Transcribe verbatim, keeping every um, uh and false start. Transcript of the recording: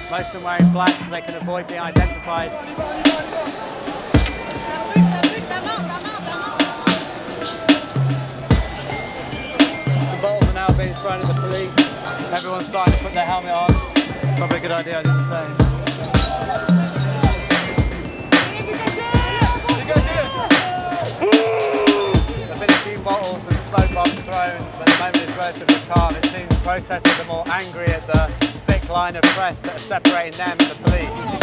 Most of them wearing black so they can avoid being identified. The bottles are now being thrown at the police. Everyone's starting to put their helmet on. Probably a good idea, I did the same. There have been a few bottles and smoke bombs thrown, but the moment is relatively calm. It seems protesters are more angry at the thick line of press that are separating them and the police.